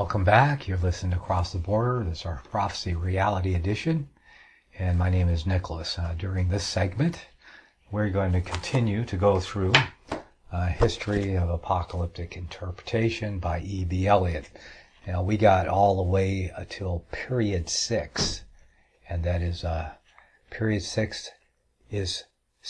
Welcome back. You're listening to Across the Border. This is our Prophecy Reality Edition, and my name is Nicholas. During this segment, we're going to continue to go through History of Apocalyptic Interpretation by E.B. Elliott. Now, we got all the way until period 6, and that is period 6 is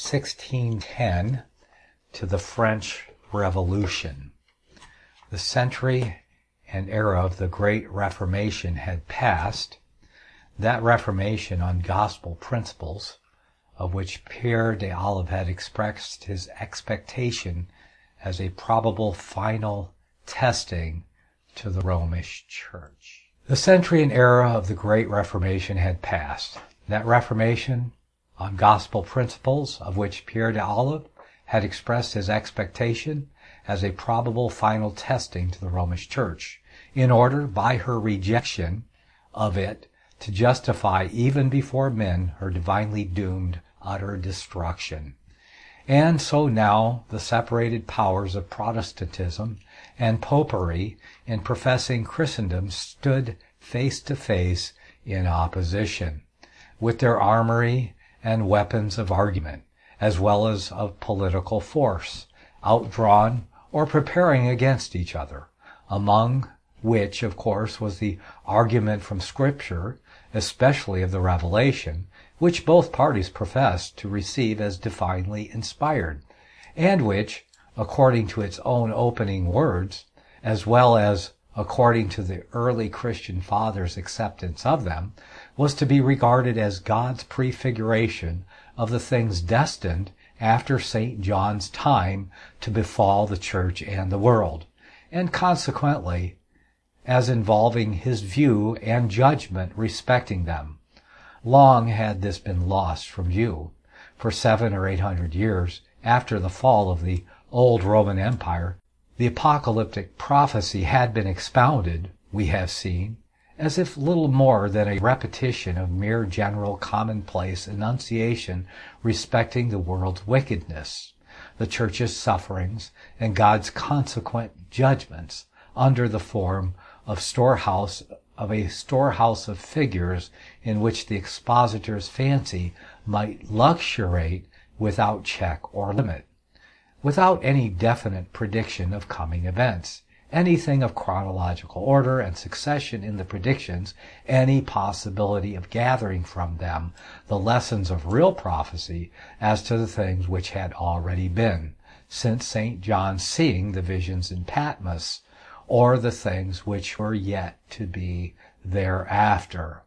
1610 to the French Revolution. The century and era of the Great Reformation had passed. That Reformation on gospel principles, of which Pierre de Olive had expressed his expectation as a probable final testing to the Romish Church. The century and era of the Great Reformation had passed. That Reformation on gospel principles, of which Pierre de Olive had expressed his expectation as a probable final testing to the Romish Church, in order, by her rejection of it, to justify even before men her divinely doomed utter destruction. And so now the separated powers of Protestantism and Popery in professing Christendom stood face to face in opposition, with their armory and weapons of argument, as well as of political force, outdrawn or preparing against each other, among which, of course, was the argument from Scripture, especially of the Revelation, which both parties professed to receive as divinely inspired, and which, according to its own opening words, as well as according to the early Christian fathers' acceptance of them, was to be regarded as God's prefiguration of the things destined after St. John's time to befall the church and the world, and consequently as involving his view and judgment respecting them. Long had this been lost from view. For 700 or 800 years after the fall of the old Roman Empire, the apocalyptic prophecy had been expounded, we have seen, as if little more than a repetition of mere general commonplace enunciation respecting the world's wickedness, the church's sufferings, and God's consequent judgments, under the form of a storehouse of figures in which the expositor's fancy might luxuriate without check or limit, without any definite prediction of coming events, anything of chronological order and succession in the predictions, any possibility of gathering from them the lessons of real prophecy as to the things which had already been, since St. John's seeing the visions in Patmos, or the things which were yet to be thereafter.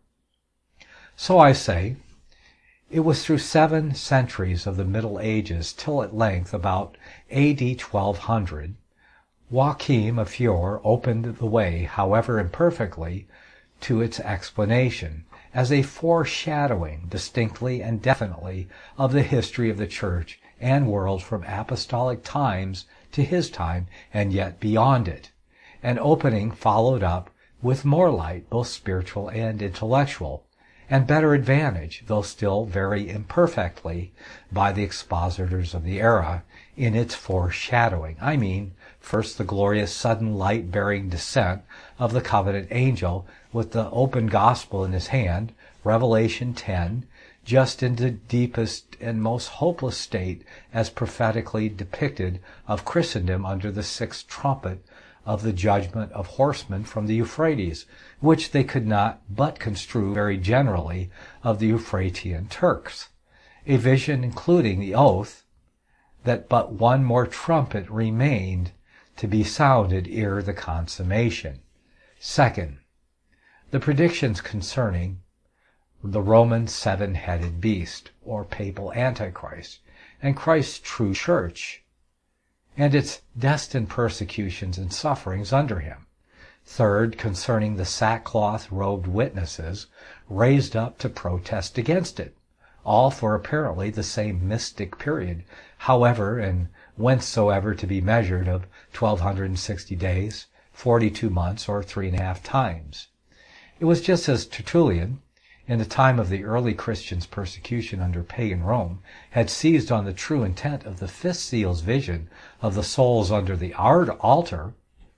So I say, it was through 7 centuries of the Middle Ages till at length, about A.D. 1200, Joachim of Fiore opened the way, however imperfectly, to its explanation, as a foreshadowing distinctly and definitely of the history of the Church and world from apostolic times to his time and yet beyond it. An opening followed up with more light, both spiritual and intellectual, and better advantage, though still very imperfectly, by the expositors of the era, in its foreshadowing. I mean, first the glorious sudden light-bearing descent of the covenant angel with the open gospel in his hand, Revelation 10, just in the deepest and most hopeless state as prophetically depicted of Christendom under the 6th trumpet of the judgment of horsemen from the Euphrates, which they could not but construe very generally of the Euphratian Turks. A vision including the oath that but one more trumpet remained to be sounded ere the consummation. Second, the predictions concerning the Roman 7-headed beast, or papal Antichrist, and Christ's true church, and its destined persecutions and sufferings under him. Third, concerning the sackcloth-robed witnesses raised up to protest against it, all for apparently the same mystic period, however and whencesoever to be measured, of 1260 days, 42 months, or 3½ times. It was just as Tertullian, in the time of the early Christians' persecution under pagan Rome, had seized on the true intent of the 5th seal's vision of the souls under the altar,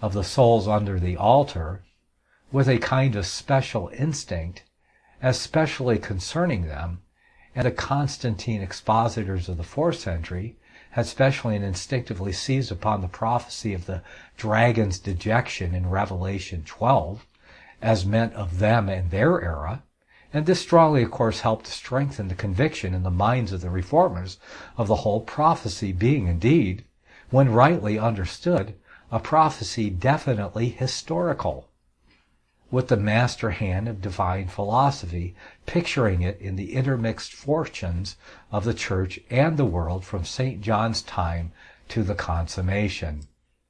of the souls under the altar with a kind of special instinct, especially concerning them, and the Constantine expositors of the 4th century had specially and instinctively seized upon the prophecy of the dragon's dejection in Revelation 12 as meant of them and their era, and this strongly, of course, helped to strengthen the conviction in the minds of the reformers of the whole prophecy being indeed, when rightly understood, a prophecy definitely historical, with the master hand of divine philosophy picturing it in the intermixed fortunes of the church and the world from St. John's time to the consummation.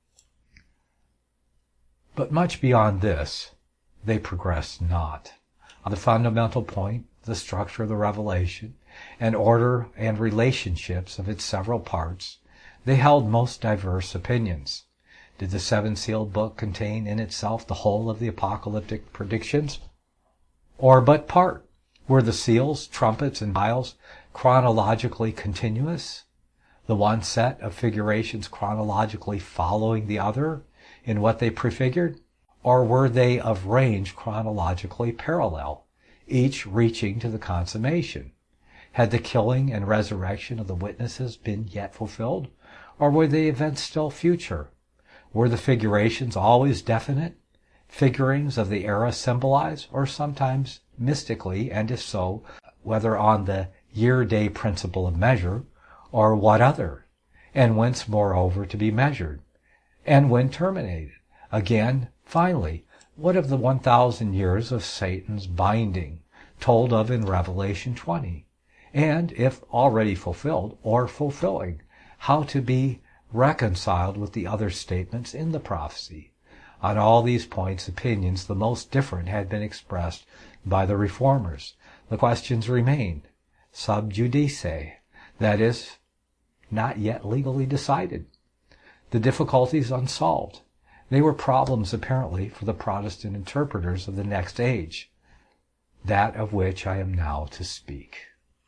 But much beyond this, they progressed not. On the fundamental point, the structure of the revelation, and order and relationships of its several parts, they held most diverse opinions. Did the seven-sealed book contain in itself the whole of the apocalyptic predictions? Or but part? Were the seals, trumpets, and vials chronologically continuous? The one set of figurations chronologically following the other in what they prefigured? Or were they of range chronologically parallel, each reaching to the consummation? Had the killing and resurrection of the witnesses been yet fulfilled? Or were the events still future? Were the figurations always definite, figurings of the era symbolized, or sometimes mystically, and if so, whether on the year-day principle of measure, or what other, and whence moreover to be measured, and when terminated? Again, finally, what of the 1,000 years of Satan's binding, told of in Revelation 20? And, if already fulfilled, or fulfilling, how to be reconciled with the other statements in the prophecy? On all these points, opinions the most different had been expressed by the reformers. The questions remained, sub judice, that is, not yet legally decided. The difficulties unsolved. They were problems, apparently, for the Protestant interpreters of the next age, that of which I am now to speak.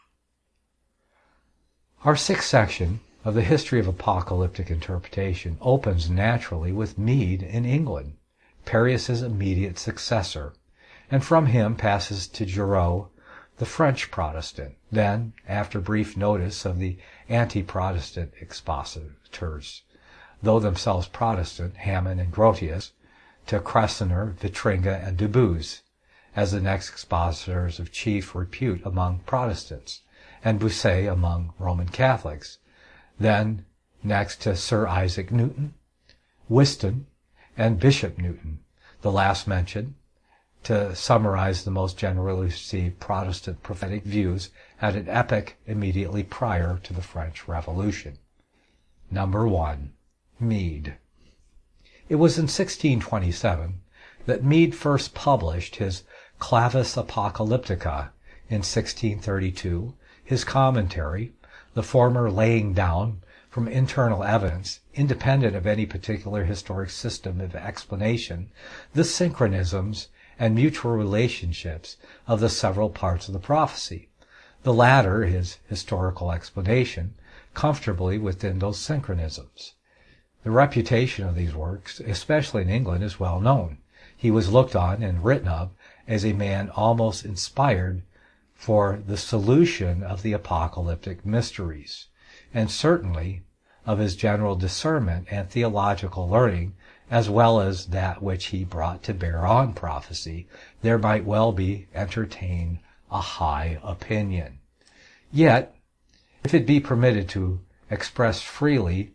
Our 6th section of the history of apocalyptic interpretation opens naturally with Bede in England, Perius's immediate successor, and from him passes to Giraud, the French Protestant, then, after brief notice of the anti-Protestant expositors, though themselves Protestant, Hammond and Grotius, to Cressener, Vitringa, and Dubus, as the next expositors of chief repute among Protestants, and Bossuet among Roman Catholics, then next to Sir Isaac Newton, Whiston, and Bishop Newton, the last mentioned, to summarize the most generally received Protestant prophetic views at an epoch immediately prior to the French Revolution. Number 1. Bede. It was in 1627 that Bede first published his Clavis Apocalyptica, in 1632 his commentary, the former laying down, from internal evidence, independent of any particular historic system of explanation, the synchronisms and mutual relationships of the several parts of the prophecy. The latter, his historical explanation, comfortably within those synchronisms. The reputation of these works, especially in England, is well known. He was looked on and written of as a man almost inspired for the solution of the apocalyptic mysteries, and certainly of his general discernment and theological learning, as well as that which he brought to bear on prophecy, there might well be entertained a high opinion. Yet, if it be permitted to express freely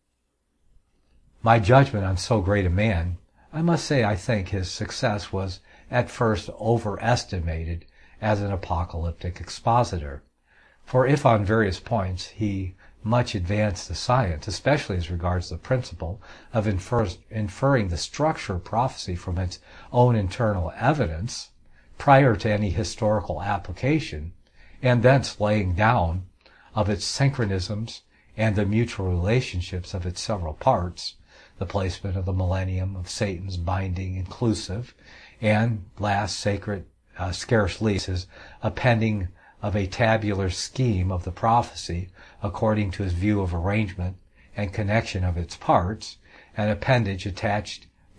my judgment on so great a man, I must say I think his success was at first overestimated as an apocalyptic expositor. For if on various points he much advanced the science, especially as regards the principle of inferring the structure of prophecy from its own internal evidence, prior to any historical application, and thence laying down of its synchronisms and the mutual relationships of its several parts, the placement of the millennium of Satan's binding inclusive, and last scarce least, his appending of a tabular scheme of the prophecy according to his view of arrangement and connection of its parts, an appendage attached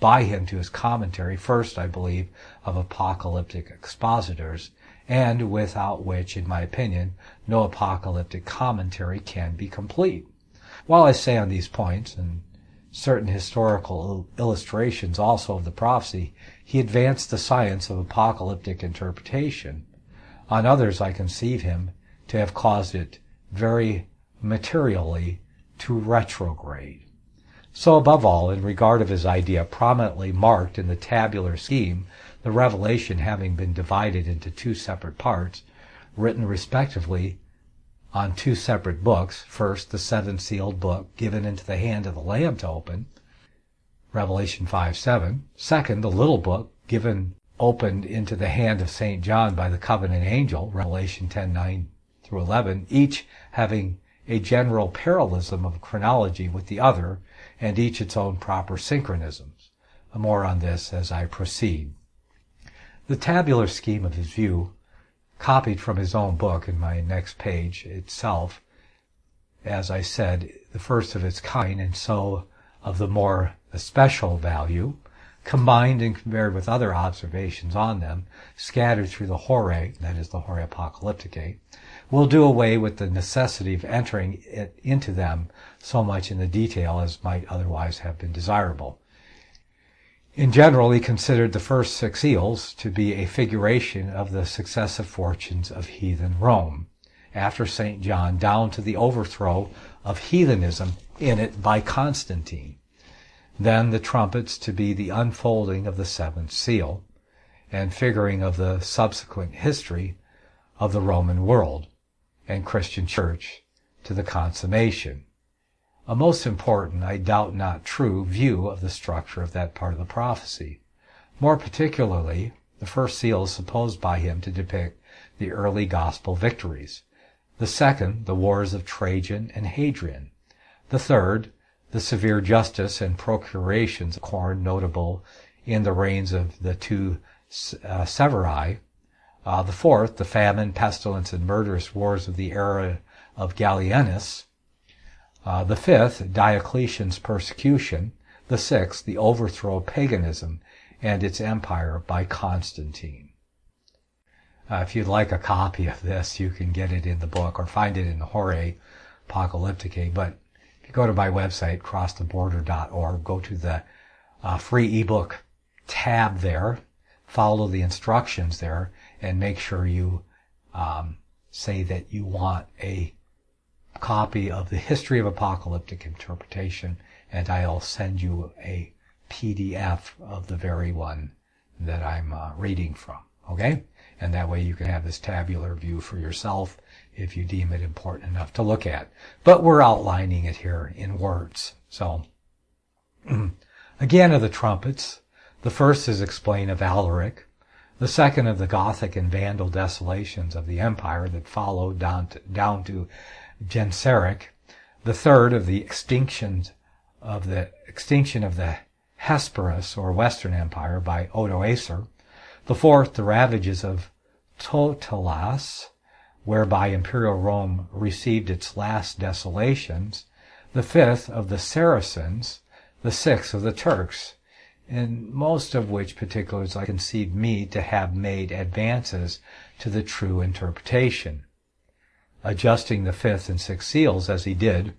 by him to his commentary, first, I believe, of apocalyptic expositors, and without which, in my opinion, no apocalyptic commentary can be complete. While I say on these points, and certain historical illustrations also of the prophecy, he advanced the science of apocalyptic interpretation. On others I conceive him to have caused it very materially to retrograde. So above all, in regard of his idea prominently marked in the tabular scheme, the revelation having been divided into two separate parts, written respectively on two separate books, first the seven-sealed book given into the hand of the Lamb to open, Revelation 5:7, second the little book opened into the hand of St. John by the covenant angel, Revelation 10:9 through 11, each having a general parallelism of chronology with the other, and each its own proper synchronisms. More on this as I proceed. The tabular scheme of his view, copied from his own book in my next page itself, as I said, the first of its kind, and so of the more special value, combined and compared with other observations on them, scattered through the Horae, that is the Horae Apocalypticae, will do away with the necessity of entering into them so much in the detail as might otherwise have been desirable. In general, he considered the first six seals to be a figuration of the successive fortunes of heathen Rome, after St. John, down to the overthrow of heathenism in it by Constantine. Then the trumpets to be the unfolding of the seventh seal, and figuring of the subsequent history of the Roman world and Christian church to the consummation. A most important, I doubt not true, view of the structure of that part of the prophecy. More particularly, the first seal is supposed by him to depict the early gospel victories. The second, the wars of Trajan and Hadrian. The third, the severe justice and procurations of corn notable in the reigns of the two Severi. The fourth, the famine, pestilence, and murderous wars of the era of Gallienus. The fifth, Diocletian's persecution. The sixth, the overthrow of paganism and its empire by Constantine. If you'd like a copy of this, you can get it in the book or find it in the Horae Apocalypticae. But if you go to my website, crosstheborder.org, go to the free ebook tab there, follow the instructions there, and make sure you say that you want a copy of the History of Apocalyptic Interpretation, and I'll send you a PDF of the very one that I'm reading from. Okay? And that way you can have this tabular view for yourself if you deem it important enough to look at. But we're outlining it here in words. So, again of the trumpets, the first is explained of Alaric, the second of the Gothic and Vandal desolations of the empire that followed down to Genseric, the third of the extinction of the Hesperus or Western Empire by Odoacer, the fourth the ravages of Totilas, whereby Imperial Rome received its last desolations, the fifth of the Saracens, the sixth of the Turks, in most of which particulars I conceive me to have made advances to the true interpretation, adjusting the fifth and sixth seals as he did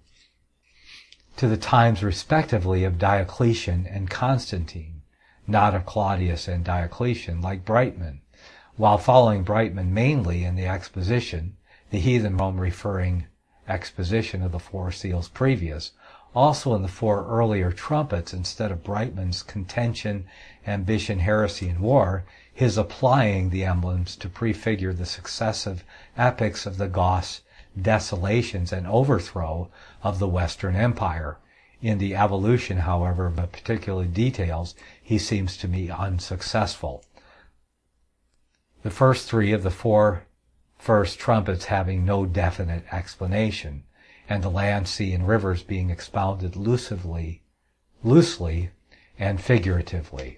to the times respectively of Diocletian and Constantine, not of Claudius and Diocletian like Brightman, while following Brightman mainly in the exposition, the heathen Rome referring exposition of the four seals previous, also in the four earlier trumpets instead of Brightman's contention, ambition, heresy, and war, his applying the emblems to prefigure the successive epochs of the Goths' desolations and overthrow of the Western Empire. In the evolution, however, of particular details, he seems to me unsuccessful. The first three of the four first trumpets having no definite explanation, and the land, sea, and rivers being expounded loosely and figuratively.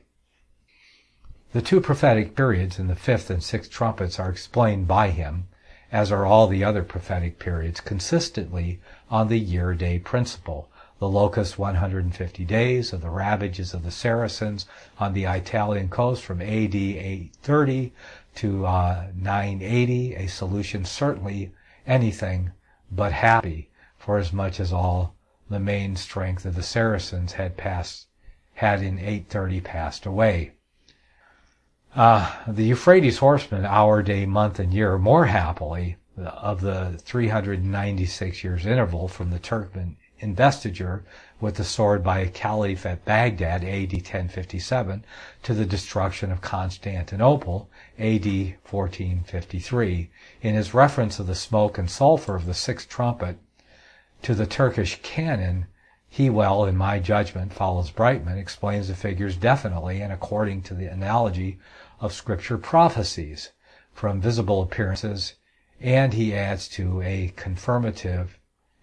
The two prophetic periods in the fifth and sixth trumpets are explained by him, as are all the other prophetic periods, consistently on the year-day principle, the locust 150 days of the ravages of the Saracens on the Italian coast from AD 830 to 980, a solution certainly anything but happy, for as much as all the main strength of the Saracens had in 830 passed away. The Euphrates horsemen, hour, day, month, and year, more happily, of the 396 years interval from the Turkmen investiture with the sword by a caliph at Baghdad, AD 1057, to the destruction of Constantinople, AD 1453. In his reference of the smoke and sulfur of the sixth trumpet to the Turkish cannon, he well, in my judgment, follows Brightman, explains the figures definitely and according to the analogy of Scripture prophecies from visible appearances, and he adds to a confirmative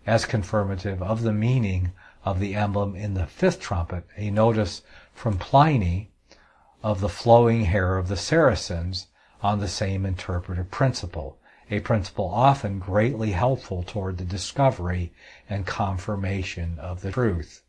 of the meaning of the emblem in the fifth trumpet, a notice from Pliny of the flowing hair of the Saracens on the same interpretive principle, a principle often greatly helpful toward the discovery and confirmation of the truth.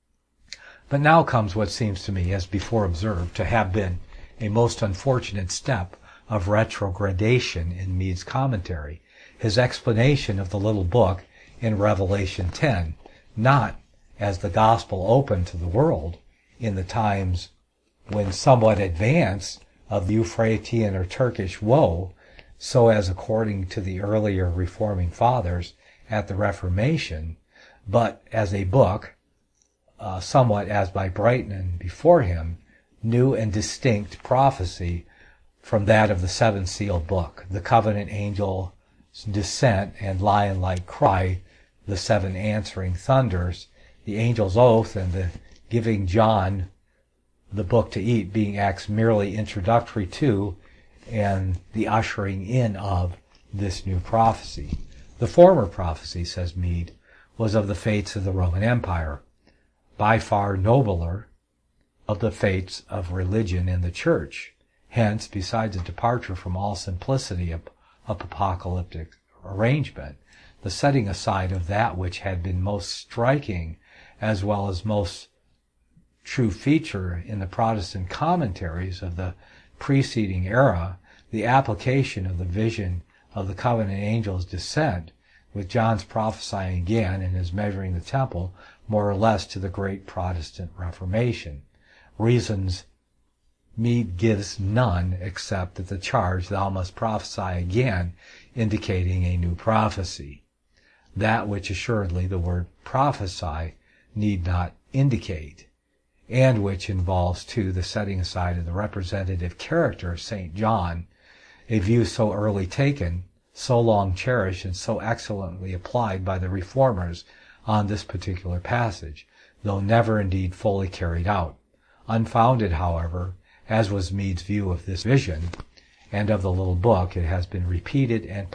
But now comes what seems to me, as before observed, to have been a most unfortunate step of retrogradation in Meade's commentary, his explanation of the little book in Revelation 10, not as the gospel open to the world in the times when somewhat advanced of the Euphratean or Turkish woe, so as according to the earlier reforming fathers at the Reformation, but as a book, somewhat as by Brightman before him, new and distinct prophecy from that of the seven-sealed book, the covenant angel's descent and lion-like cry, the seven answering thunders, the angel's oath, and the giving John the book to eat being acts merely introductory to and the ushering in of this new prophecy. The former prophecy, says Meade, was of the fates of the Roman Empire, by far nobler of the fates of religion and the church. Hence, besides a departure from all simplicity of apocalyptic arrangement, the setting aside of that which had been most striking as well as most true feature in the Protestant commentaries of the preceding era, the application of the vision of the covenant angel's descent, with John's prophesying again and his measuring the temple, more or less to the great Protestant Reformation. Reasons Meade gives none except that the charge, thou must prophesy again, indicating a new prophecy. That which assuredly the word prophesy need not indicate, and which involves too the setting aside of the representative character of St. John, a view so early taken, so long cherished, and so excellently applied by the reformers on this particular passage, though never indeed fully carried out. Unfounded, however, as was Meade's view of this vision and of the little book, it has been repeated and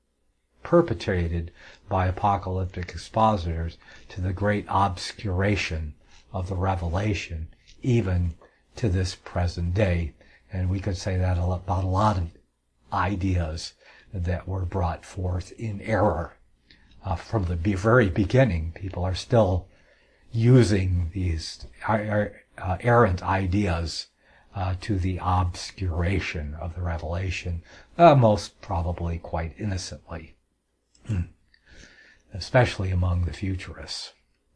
perpetrated by apocalyptic expositors to the great obscuration of the revelation, even to this present day. And we could say that about a lot of ideas that were brought forth in error. From the very beginning, people are still using these errant ideas to the obscuration of the revelation, most probably quite innocently, especially among the futurists.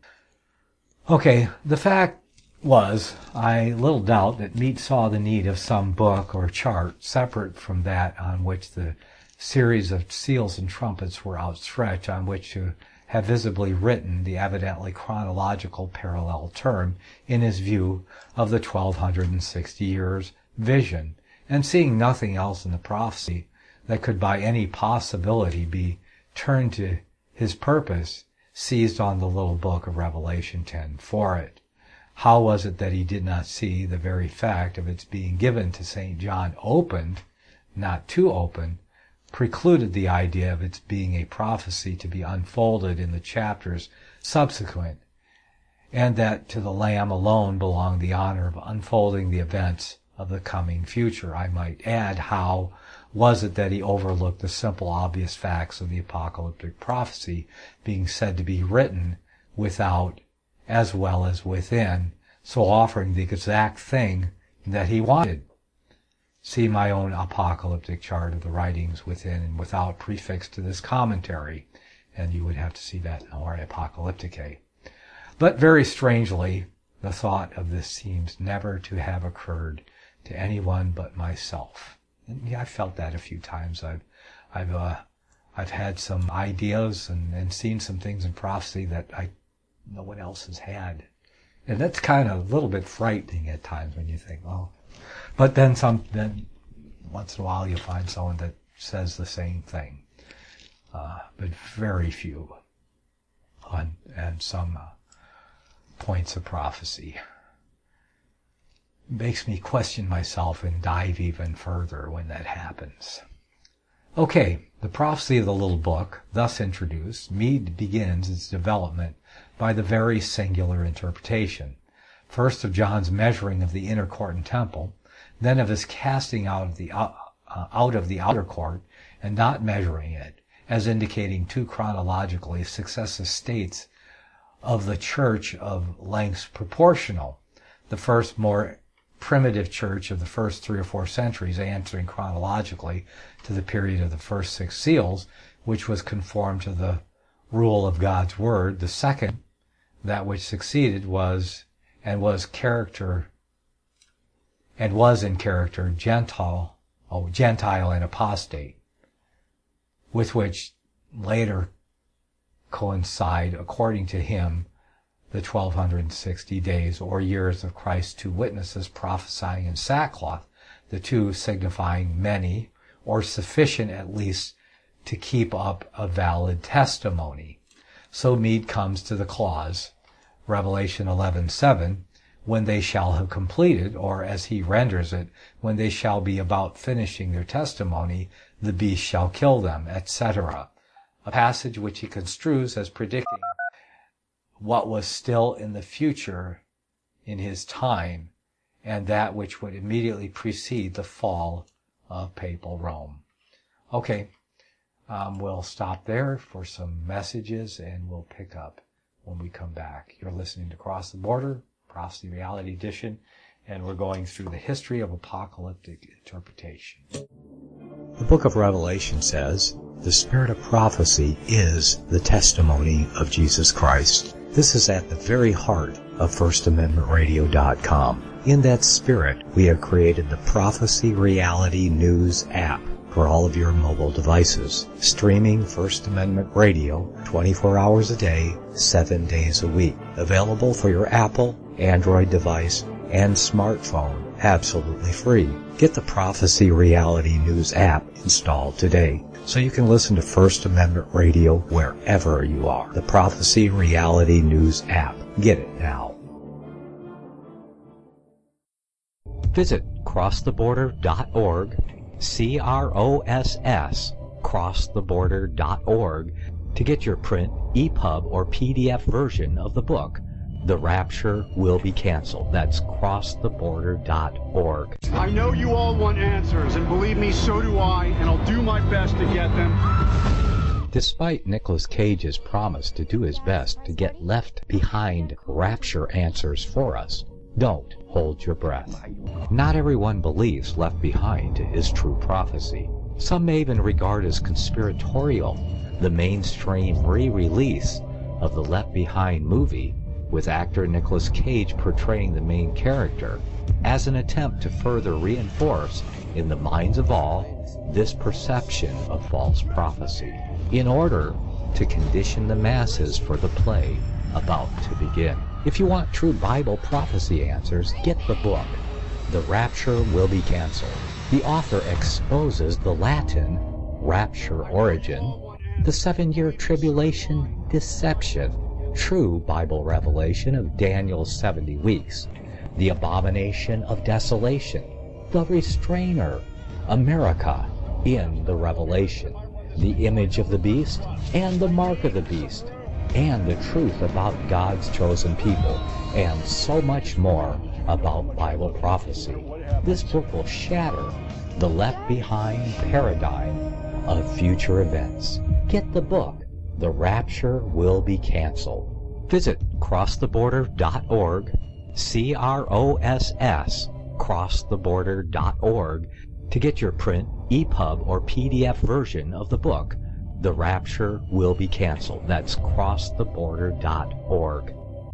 Okay, the fact was, I little doubt that Meade saw the need of some book or chart separate from that on which the series of seals and trumpets were outstretched, on which to have visibly written the evidently chronological parallel term in his view of the 1260 years vision, and seeing nothing else in the prophecy that could by any possibility be turned to his purpose, seized on the little book of Revelation 10 for it. How was it that he did not see the very fact of its being given to St. John opened, not too open, precluded the idea of its being a prophecy to be unfolded in the chapters subsequent, and that to the Lamb alone belonged the honor of unfolding the events of the coming future? I might add, how was it that he overlooked the simple, obvious facts of the apocalyptic prophecy being said to be written without as well as within, so offering the exact thing that he wanted. See my own apocalyptic chart of the writings within and without prefix to this commentary, and you would have to see that in our Apocalypticae. But very strangely, the thought of this seems never to have occurred to anyone but myself. And yeah, I felt that a few times. I've had some ideas and seen some things in prophecy that no one else has had. And that's kind of a little bit frightening at times when you think, oh. But then once in a while you find someone that says the same thing. But very few and some points of prophecy. It makes me question myself and dive even further when that happens. Okay, the prophecy of the little book, thus introduced, Mead begins its development by the very singular interpretation, first of John's measuring of the inner court and temple, then of his casting out of the outer court and not measuring it, as indicating two chronologically successive states of the church of lengths proportional. The first more primitive church of the first 3 or 4 centuries, answering chronologically to the period of the first 6 seals, which was conformed to the rule of God's word. The second, that which succeeded, was in character Gentile and apostate, with which later coincide, according to him, the 1260 days or years of Christ's 2 witnesses prophesying in sackcloth, the 2 signifying many, or sufficient at least to keep up a valid testimony. So Mead comes to the clause, Revelation 11:7, when they shall have completed, or as he renders it, when they shall be about finishing their testimony, the beast shall kill them, etc. A passage which he construes as predicting what was still in the future in his time, and that which would immediately precede the fall of papal Rome. Okay, we'll stop there for some messages, and we'll pick up when we come back. You're listening to Cross the Border, Prophecy Reality Edition, and we're going through the history of apocalyptic interpretation. The book of Revelation says, the spirit of prophecy is the testimony of Jesus Christ. This is at the very heart of FirstAmendmentRadio.com. In that spirit, we have created the Prophecy Reality News app for all of your mobile devices, streaming First Amendment Radio 24 hours a day, 7 days a week. Available for your Apple, Android device, and smartphone, absolutely free. Get the Prophecy Reality News app installed today, so you can listen to First Amendment Radio wherever you are. The Prophecy Reality News app. Get it now. Visit crosstheborder.org, CROSS, crosstheborder.org, to get your print, EPUB, or PDF version of the book, The Rapture Will Be Canceled. That's crosstheborder.org. I know you all want answers, and believe me, so do I, and I'll do my best to get them. Despite Nicolas Cage's promise to do his best to get left behind rapture answers for us, don't hold your breath. Not everyone believes Left Behind is true prophecy. Some may even regard as conspiratorial the mainstream re-release of the Left Behind movie, with actor Nicolas Cage portraying the main character, as an attempt to further reinforce in the minds of all this perception of false prophecy, in order to condition the masses for the play about to begin. If you want true Bible prophecy answers, get the book, The Rapture Will Be Canceled. The author exposes the Latin rapture origin, the 7-year tribulation deception, true Bible revelation of Daniel's 70 weeks, the abomination of desolation, the restrainer, America in the Revelation, the image of the beast and the mark of the beast, and the truth about God's chosen people, and so much more about Bible prophecy. This book will shatter the Left Behind paradigm of future events. Get the book, The Rapture Will Be Canceled. Visit crosstheborder.org, CROSS, crosstheborder.org, to get your print, EPUB, or PDF version of the book, The Rapture Will Be Canceled. That's crosstheborder.org.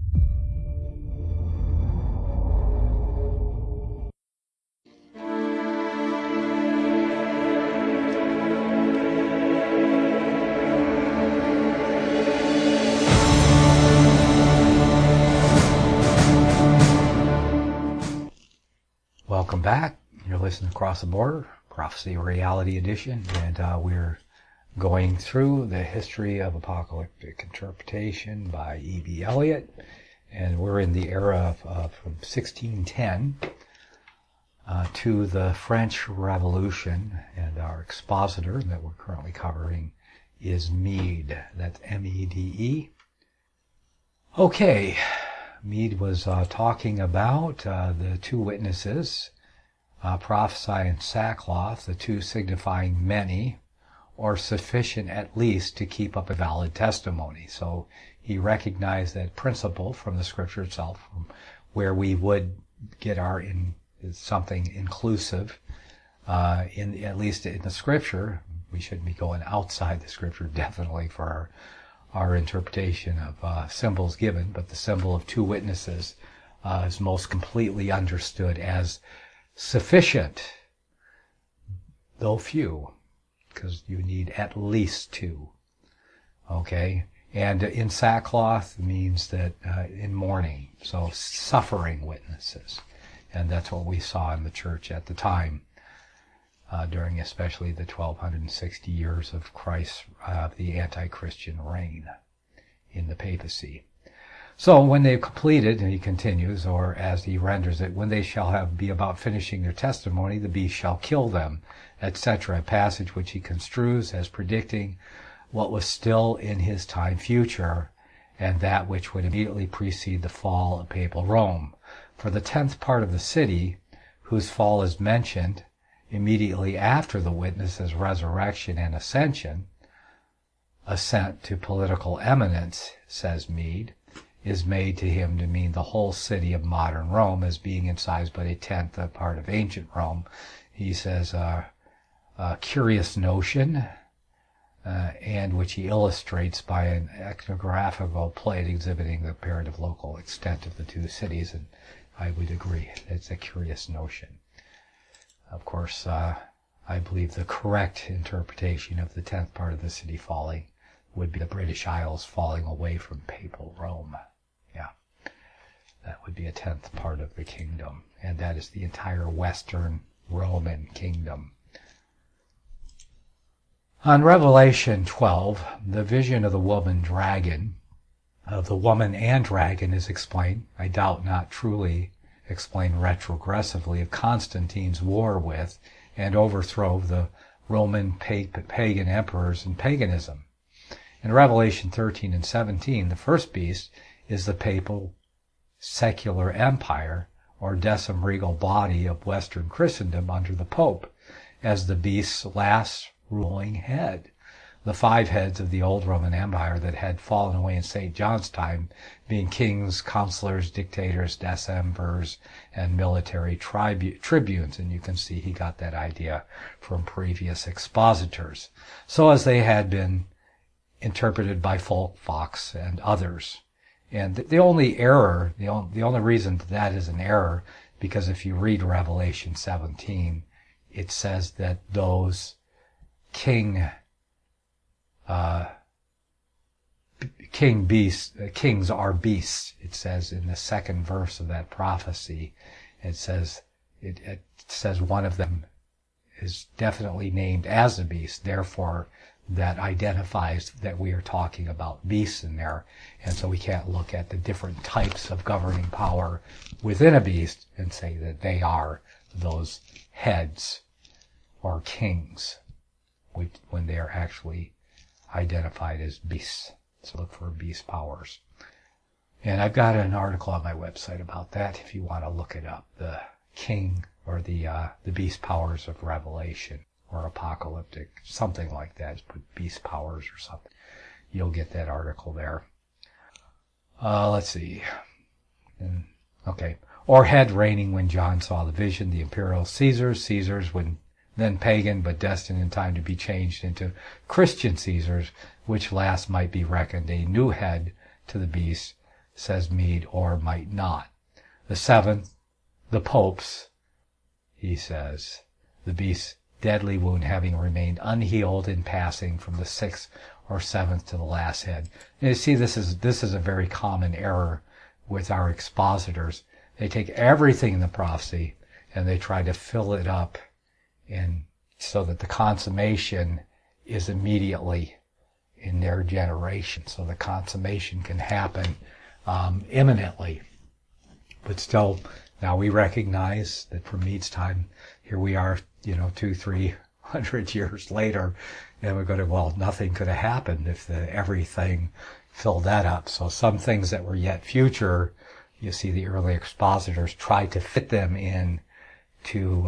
Welcome back. You're listening to Across the Border, Prophecy Reality Edition, and we're going through the history of apocalyptic interpretation by E.B. Elliott, and we're in the era of from 1610 to the French Revolution, and our expositor that we're currently covering is Mede. That's M-E-D-E. Okay, Mede was talking about the two witnesses, prophesy in sackcloth, the two signifying many, or sufficient at least to keep up a valid testimony. So he recognized that principle from the scripture itself, from where we would get our something inclusive, at least in the scripture. We shouldn't be going outside the scripture, definitely, for our interpretation of symbols given, but the symbol of two witnesses is most completely understood as sufficient, though few, because you need at least two. Okay? And in sackcloth means that in mourning, so suffering witnesses. And that's what we saw in the church at the time, during especially the 1260 years of Christ's, the anti-Christian reign in the papacy. So when they've completed, and he continues, or as he renders it, when they shall be about finishing their testimony, the beast shall kill them, etc. A passage which he construes as predicting what was still in his time future, and that which would immediately precede the fall of papal Rome. For the 10th part of the city, whose fall is mentioned immediately after the witness's resurrection and ascension, ascent to political eminence, says Mede, is made to him to mean the whole city of modern Rome as being in size but a 10th part of ancient Rome. He says a curious notion, and which he illustrates by an ethnographical plate exhibiting the comparative local extent of the two cities, and I would agree, it's a curious notion. Of course, I believe the correct interpretation of the 10th part of the city falling would be the British Isles falling away from papal Rome. Yeah, that would be a 10th part of the kingdom, and that is the entire Western Roman kingdom. On Revelation 12, the vision of the woman and dragon is explained, I doubt not truly explained retrogressively, of Constantine's war with and overthrow of the Roman pagan emperors and paganism. In Revelation 13 and 17, the first beast is the papal secular empire, or decimregal body of Western Christendom under the Pope, as the beast's last ruling head. The 5 heads of the old Roman Empire that had fallen away in St. John's time, being kings, counselors, dictators, decemvirs, and military tribunes. And you can see he got that idea from previous expositors. So as they had been interpreted by Fox and others. And the only error, the only reason that is an error, because if you read Revelation 17, it says that those kings are beasts. It says in the second verse of that prophecy, it says one of them is definitely named as a beast. Therefore, that identifies that we are talking about beasts in there. And so we can't look at the different types of governing power within a beast and say that they are those heads or kings when they are actually identified as beasts. So look for beast powers. And I've got an article on my website about that if you want to look it up. The king or the beast powers of Revelation, or apocalyptic, something like that. Just put beast powers or something. You'll get that article there. Let's see. Okay. Or head reigning when John saw the vision, the imperial Caesars when then pagan, but destined in time to be changed into Christian Caesars, which last might be reckoned a new head to the beast, says Meade, or might not. The seventh, the popes, he says, the beast's deadly wound having remained unhealed in passing from the sixth or seventh to the last head. And you see, this is a very common error with our expositors. They take everything in the prophecy and they try to fill it up, and so that the consummation is immediately in their generation, so the consummation can happen imminently. But still, now we recognize that from Meade's time, here we are, 200-300 years later, and we're going to, well, nothing could have happened if everything filled that up. So some things that were yet future, you see the early expositors tried to fit them in to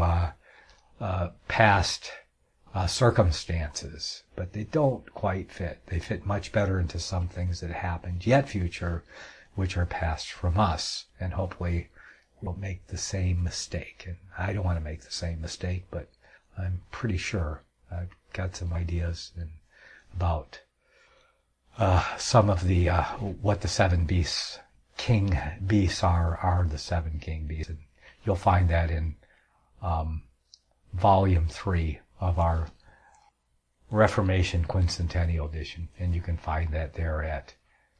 past circumstances, but they don't quite fit. They fit much better into some things that happened yet future, which are past from us, and hopefully we'll make the same mistake. And I don't want to make the same mistake, but I'm pretty sure I've got some ideas about some of the what the seven beasts, king beasts are the seven king beasts. And you'll find that in Volume 3 of our Reformation Quincentennial Edition, and you can find that there at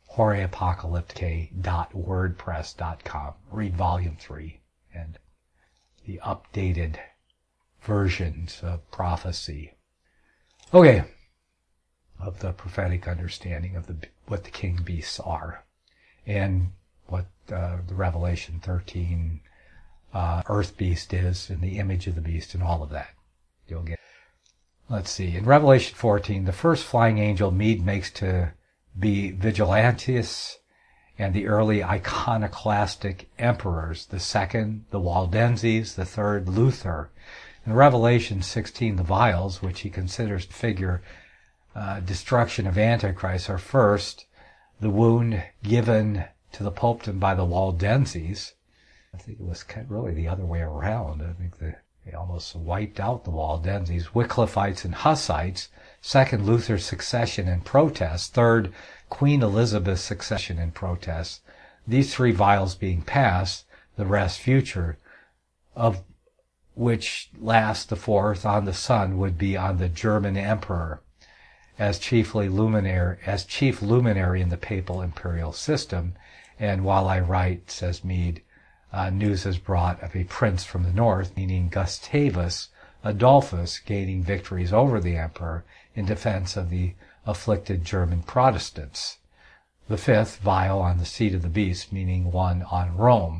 horeapocalypticae.wordpress.com. Read Volume 3 and the updated versions of prophecy. Okay, of the prophetic understanding of what the king beasts are, and what the Revelation 13 earth beast is, and the image of the beast, and all of that. You'll get. Let's see. In Revelation 14, the first flying angel Meade makes to be Vigilantius and the early iconoclastic emperors. The second, the Waldenses. The third, Luther. In Revelation 16, the vials, which he considers to figure destruction of Antichrist, are first, the wound given to the popedom by the Waldenses. I think it was really the other way around. I think they almost wiped out the Waldenses. Wycliffites and Hussites. Second, Luther's succession and protest. Third, Queen Elizabeth's succession and protest. These three vials being passed, the rest future, of which last, the fourth, on the Son, would be on the German Emperor, as chief luminary in the papal imperial system. And while I write, says Meade, news is brought of a prince from the north, meaning Gustavus Adolphus, gaining victories over the emperor in defense of the afflicted German Protestants. The fifth, vial on the seat of the beast, meaning one on Rome.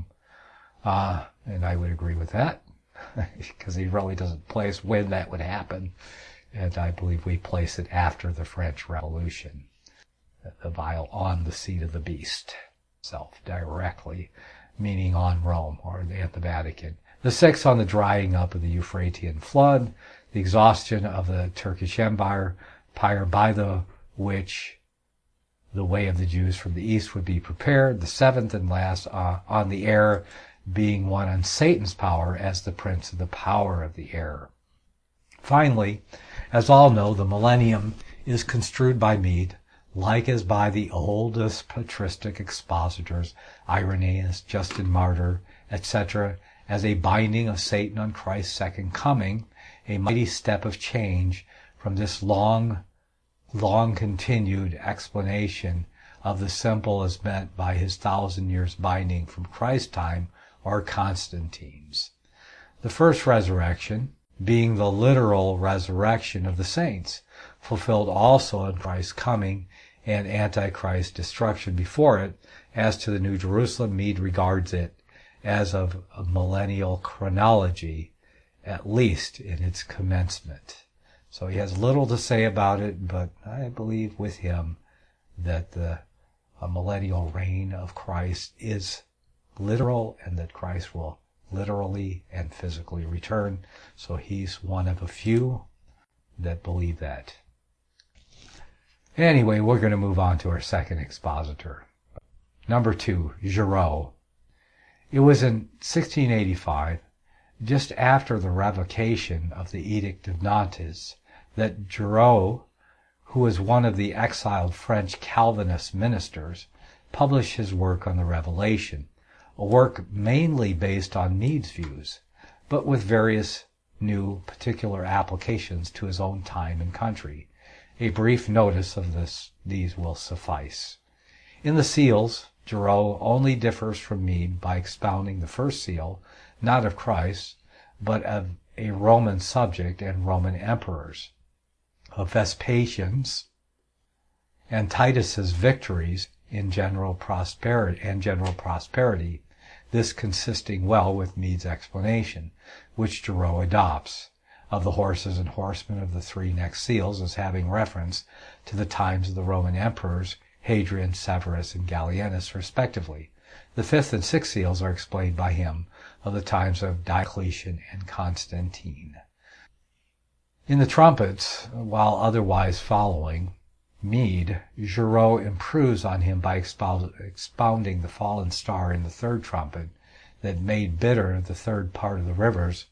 And I would agree with that, because he really doesn't place when that would happen. And I believe we place it after the French Revolution. The vial on the seat of the beast itself, directly, meaning on Rome or at the Vatican. The sixth, on the drying up of the Euphratean flood, the exhaustion of the Turkish Empire, by the which the way of the Jews from the east would be prepared. The seventh and last, on the air, being one on Satan's power as the prince of the power of the air. Finally, as all know, the millennium is construed by Meade, like as by the oldest patristic expositors, Irenaeus, Justin Martyr, etc., as a binding of Satan on Christ's second coming, a mighty step of change from this long continued explanation of the simple as meant by his 1,000 years binding from Christ's time or Constantine's. The first resurrection, being the literal resurrection of the saints, fulfilled also in Christ's coming and Antichrist's destruction before it. As to the New Jerusalem, Meade regards it as of a millennial chronology, at least in its commencement. So he has little to say about it, but I believe with him that the millennial reign of Christ is literal, and that Christ will literally and physically return. So he's one of a few that believe that. Anyway, we're going to move on to our second expositor. Number 2, Giraud. It was in 1685, just after the revocation of the Edict of Nantes, that Giraud, who was one of the exiled French Calvinist ministers, published his work on the Revelation, a work mainly based on Meade's views, but with various new particular applications to his own time and country. A brief notice of these will suffice. In the seals, Giraud only differs from Meade by expounding the first seal, not of Christ, but of a Roman subject and Roman emperors, of Vespasian's and Titus's victories in general prosperity, this consisting well with Meade's explanation, which Giraud adopts, of the horses and horsemen of the 3 next seals as having reference to the times of the Roman emperors Hadrian, Severus, and Gallienus, respectively. The 5th and 6th seals are explained by him of the times of Diocletian and Constantine. In the trumpets, while otherwise following Meade, Giraud improves on him by expounding the fallen star in the 3rd trumpet that made bitter the 3rd part of the rivers,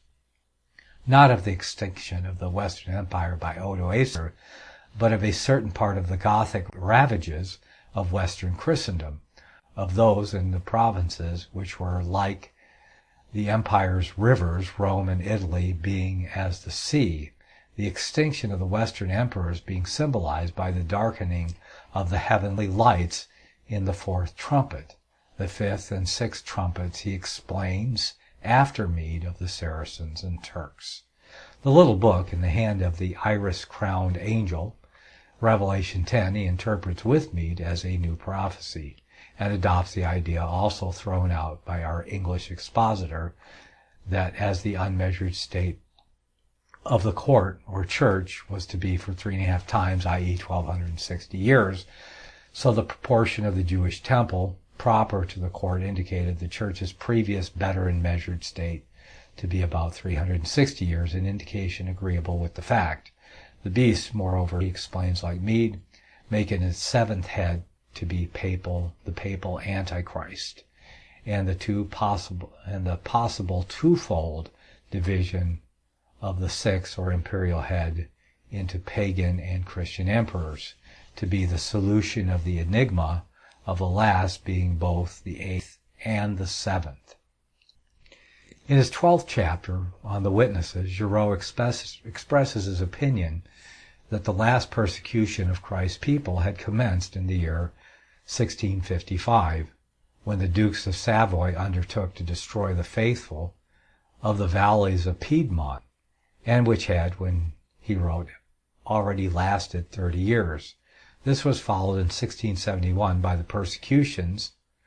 not of the extinction of the Western Empire by Odoacer, but of a certain part of the Gothic ravages of Western Christendom, of those in the provinces which were like the empire's rivers, Rome and Italy being as the sea, the extinction of the Western emperors being symbolized by the darkening of the heavenly lights in the 4th trumpet. The 5th and 6th trumpets he explains after Meade of the Saracens and Turks. The little book in the hand of the iris-crowned angel, Revelation 10, he interprets with Meade as a new prophecy, and adopts the idea also thrown out by our English expositor that as the unmeasured state of the court or church was to be for 3.5 times, i.e. 1260 years, so the proportion of the Jewish temple proper to the court indicated the church's previous better and measured state to be about 360 years, an indication agreeable with the fact. The beast, moreover, he explains like Meade, making its 7th head to be the papal Antichrist, and the possible twofold division of the 6th or imperial head into pagan and Christian emperors, to be the solution of the enigma of the last being both the 8th and the 7th. In his 12th chapter on the witnesses, Giraud expresses his opinion that the last persecution of Christ's people had commenced in the year 1655, when the Dukes of Savoy undertook to destroy the faithful of the valleys of Piedmont, and which had, when he wrote, already lasted 30 years. This was followed in 1671 by the persecution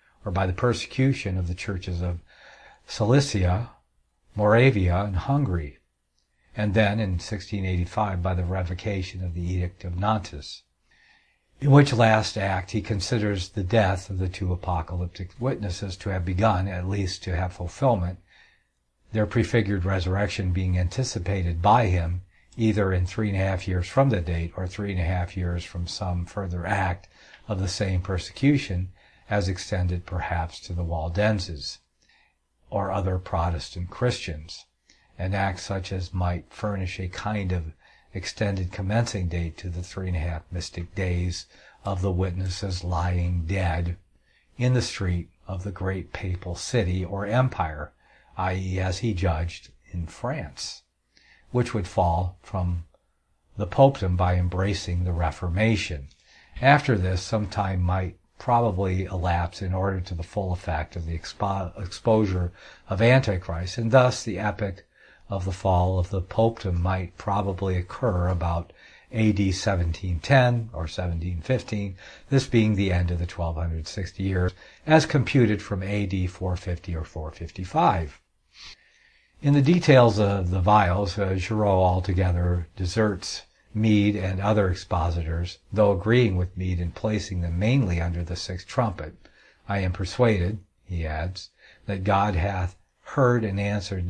of the churches of Cilicia, Moravia, and Hungary, and then in 1685 by the revocation of the Edict of Nantes, in which last act he considers the death of the 2 apocalyptic witnesses to have begun, at least to have fulfillment, their prefigured resurrection being anticipated by him either in 3.5 years from the date or 3.5 years from some further act of the same persecution, as extended perhaps to the Waldenses or other Protestant Christians, an act such as might furnish a kind of extended commencing date to the 3.5 mystic days of the witnesses lying dead in the street of the great papal city or empire, i.e., as he judged, in France, which would fall from the popedom by embracing the Reformation. After this, some time might probably elapse in order to the full effect of the exposure of Antichrist, and thus the epoch of the fall of the popedom might probably occur about AD 1710 or 1715, this being the end of the 1260 years, as computed from AD 450 or 455. In the details of the vials, Giraud altogether deserts Meade and other expositors, though agreeing with Meade in placing them mainly under the 6th trumpet. I am persuaded, he adds, that God hath heard and answered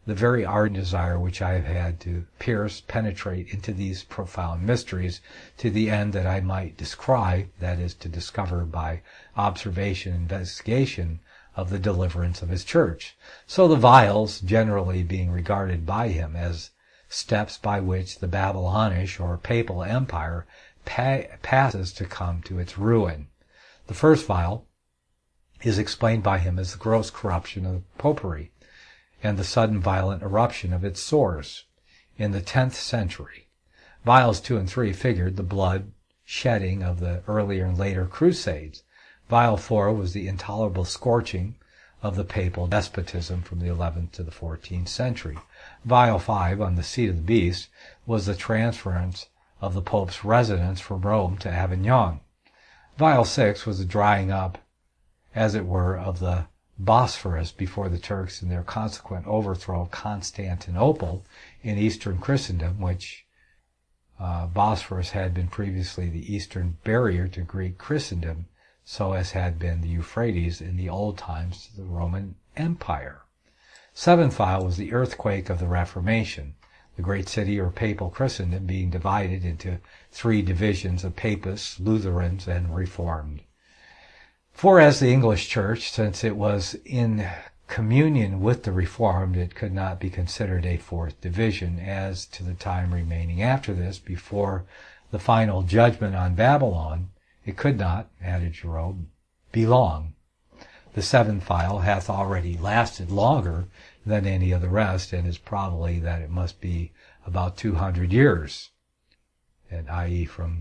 the very ardent desire which I have had to penetrate into these profound mysteries to the end that I might descry, that is, to discover by observation and investigation of the deliverance of his church. So the vials generally being regarded by him as steps by which the Babylonish or papal empire passes to come to its ruin. The first vial is explained by him as the gross corruption of popery and the sudden violent eruption of its source in the 10th century. Vials 2 and 3 figured the blood shedding of the earlier and later crusades. Vial 4 was the intolerable scorching of the papal despotism from the 11th to the 14th century. Vial 5, on the seat of the beast, was the transference of the Pope's residence from Rome to Avignon. Vial 6 was the drying up, as it were, of the Bosphorus before the Turks and their consequent overthrow of Constantinople in eastern Christendom, which Bosphorus had been previously the eastern barrier to Greek Christendom, so as had been the Euphrates in the old times to the Roman Empire. Seventh vial was the earthquake of the Reformation, the great city or papal Christendom being divided into 3 divisions of Papists, Lutherans, and Reformed. For as the English Church, since it was in communion with the Reformed, it could not be considered a 4th division, as to the time remaining after this, before the final judgment on Babylon, it could not, added Jerome, be long. The 7th vial hath already lasted longer than any of the rest, and is probably that it must be about 200 years, i.e. from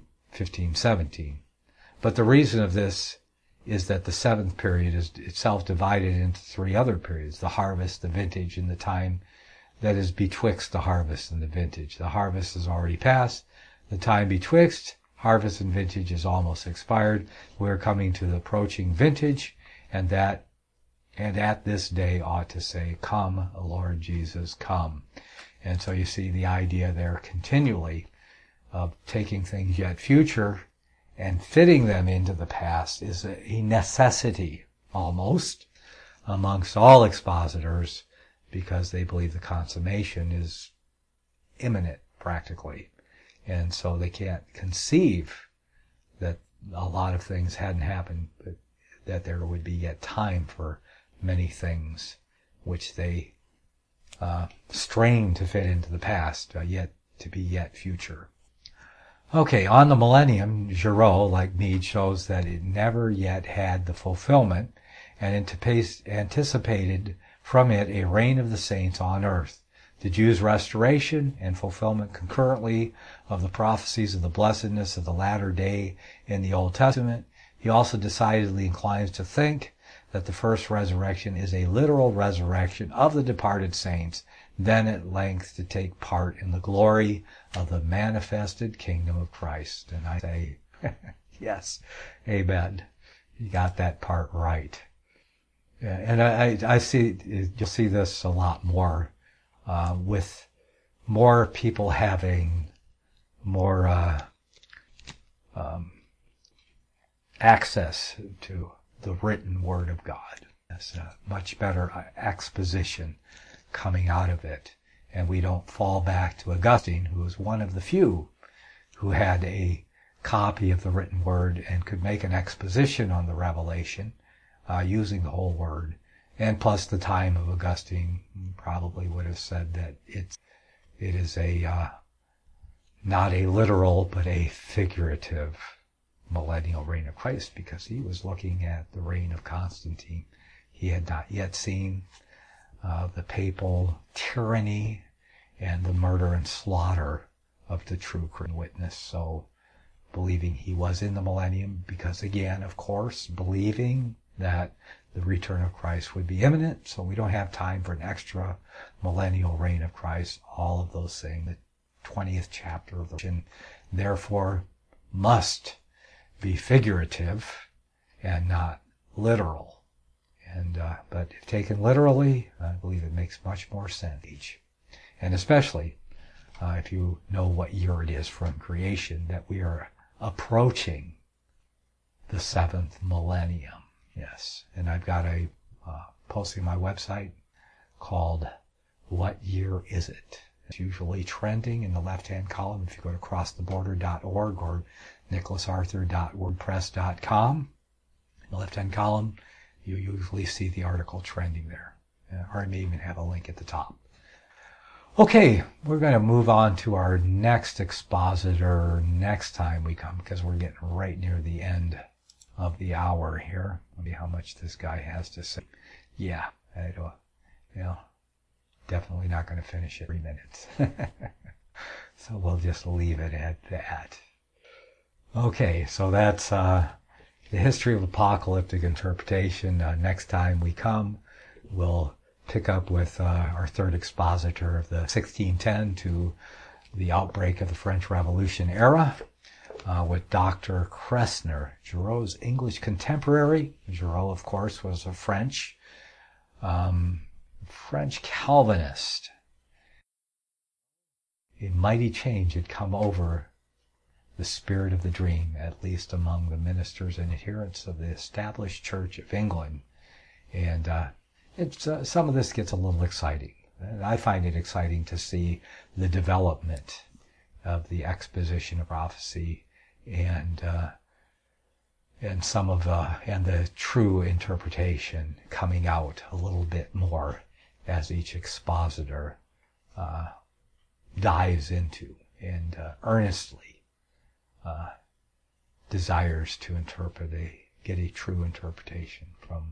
1517. But the reason of this is that the 7th period is itself divided into 3 other periods, the harvest, the vintage, and the time that is betwixt the harvest and the vintage. The harvest is already past. The time betwixt harvest and vintage is almost expired. We're coming to the approaching vintage, and at this day ought to say, "Come, Lord Jesus, come." And so you see the idea there continually of taking things yet future and fitting them into the past is a necessity, almost, amongst all expositors, because they believe the consummation is imminent, practically. And so they can't conceive that a lot of things hadn't happened, but that there would be yet time for many things which they strain to fit into the past, yet to be yet future. Okay, on the millennium, Giraud, like Mead, shows that it never yet had the fulfillment and anticipated from it a reign of the saints on earth, the Jews' restoration and fulfillment concurrently of the prophecies of the blessedness of the latter day in the Old Testament. He also decidedly inclines to think that the first resurrection is a literal resurrection of the departed saints, then at length to take part in the glory of the manifested kingdom of Christ. And I say, yes, amen. You got that part right. Yeah, and I see, you'll see this a lot more, with more people having more access to the written Word of God. There's a much better exposition coming out of it. And we don't fall back to Augustine, who was one of the few who had a copy of the written Word and could make an exposition on the revelation using the whole Word. And plus the time of Augustine probably would have said that it is a not a literal but a figurative millennial reign of Christ, because he was looking at the reign of Constantine. He had not yet seen the papal tyranny and the murder and slaughter of the true witness. So believing he was in the millennium, because again, of course, believing that the return of Christ would be imminent, so we don't have time for an extra millennial reign of Christ, all of those things. The 20th chapter of the Revelation, therefore, must be figurative and not literal. And but if taken literally, I believe it makes much more sense. And especially if you know what year it is from creation, that we are approaching the 7th millennium. Yes, and I've got a posting on my website called what year is it? It's usually trending in the left-hand column if you go to crosstheborder.org or nicholasarthur.wordpress.com. In the left-hand column, you usually see the article trending there. Or I may even have a link at the top. Okay, we're going to move on to our next expositor next time we come, because we're getting right near the end of the hour here. Let me see how much this guy has to say. Yeah, I don't, definitely not going to finish it in 3 minutes. So we'll just leave it at that. Okay, so that's the history of apocalyptic interpretation. Next time we come, we'll pick up with our third expositor of the 1610 to the outbreak of the French Revolution era, with Dr. Kressner, Giraud's English contemporary. Giraud, of course, was a French Calvinist. A mighty change had come over the spirit of the dream, at least among the ministers and adherents of the established Church of England. And some of this gets a little exciting. I find it exciting to see the development of the exposition of prophecy and some of the true interpretation coming out a little bit more as each expositor dives into and earnestly desires to get a true interpretation from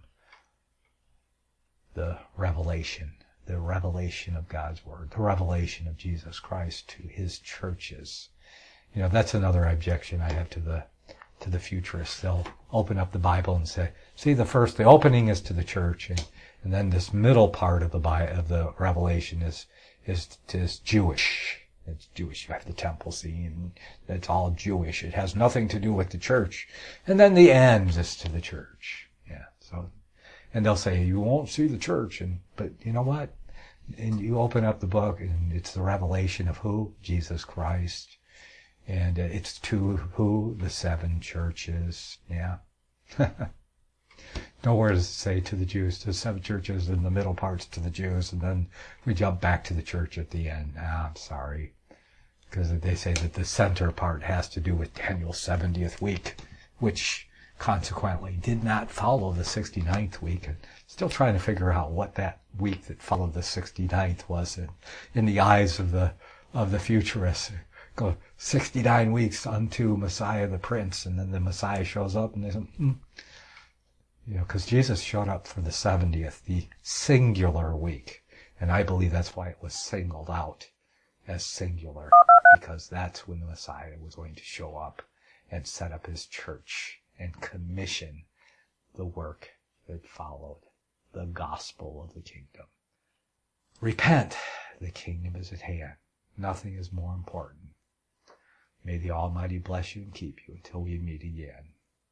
the revelation of God's Word, the revelation of Jesus Christ to His churches. That's another objection I have to the futurists. They'll open up the Bible and say, see, the opening is to the church, and then this middle part of the revelation is Jewish. It's Jewish. You have the temple scene. It's all Jewish. It has nothing to do with the church. And then the end is to the church. Yeah. So, and they'll say, you won't see the church. But you know what? And you open up the book and it's the revelation of who? Jesus Christ. And it's to who? The 7 churches. Yeah. Nowhere does it say to the Jews, to the 7 churches, and the middle part's to the Jews, and then we jump back to the church at the end. I'm sorry. Because they say that the center part has to do with Daniel's 70th week, which consequently did not follow the 69th week. And still trying to figure out what that week that followed the 69th was in the eyes of the futurists. Go 69 weeks unto Messiah the Prince, and then the Messiah shows up, and they say, because Jesus showed up for the 70th, the singular week. And I believe that's why it was singled out as singular, because that's when the Messiah was going to show up and set up His church and commission the work that followed, the gospel of the kingdom. Repent, the kingdom is at hand. Nothing is more important. May the Almighty bless you and keep you until we meet again.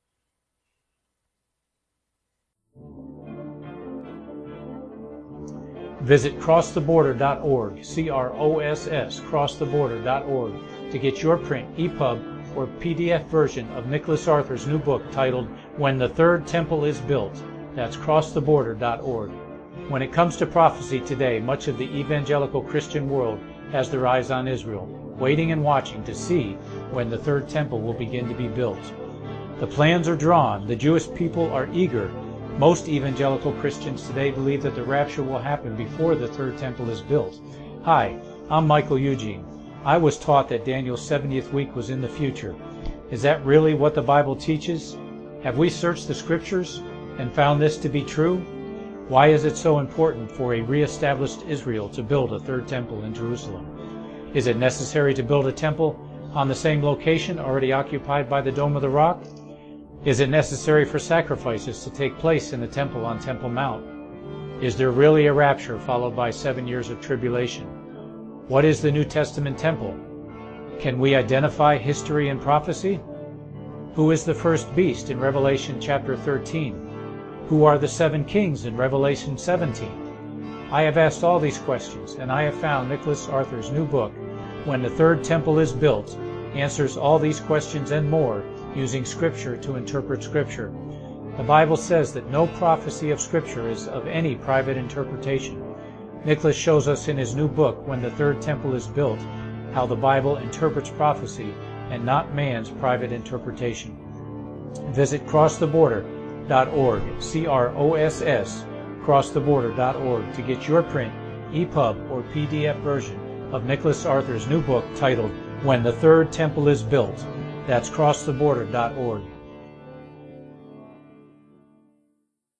Visit crosstheborder.org, CROSS, crosstheborder.org, to get your print, EPUB, or PDF version of Nicholas Arthur's new book titled When the Third Temple is Built. That's crosstheborder.org. When it comes to prophecy today, much of the evangelical Christian world has their eyes on Israel, waiting and watching to see when the third temple will begin to be built. The plans are drawn. The Jewish people are eager. Most evangelical Christians today believe that the rapture will happen before the third temple is built. Hi, I'm Michael Eugene. I was taught that Daniel's 70th week was in the future. Is that really what the Bible teaches? Have we searched the Scriptures and found this to be true? Why is it so important for a re-established Israel to build a third temple in Jerusalem? Is it necessary to build a temple on the same location already occupied by the Dome of the Rock? Is it necessary for sacrifices to take place in the temple on Temple Mount? Is there really a rapture followed by 7 years of tribulation? What is the New Testament temple? Can we identify history and prophecy? Who is the first beast in Revelation chapter 13? Who are the 7 kings in Revelation 17? I have asked all these questions, and I have found Nicholas Arthur's new book, When the Third Temple is Built, answers all these questions and more using Scripture to interpret Scripture. The Bible says that no prophecy of Scripture is of any private interpretation. Nicholas shows us in his new book, When the Third Temple is Built, how the Bible interprets prophecy and not man's private interpretation. Visit crosstheborder.org, C-R-O-S-S, crosstheborder.org, to get your print, EPUB, or PDF version of Nicholas Arthur's new book titled When the Third Temple is Built. That's crosstheborder.org.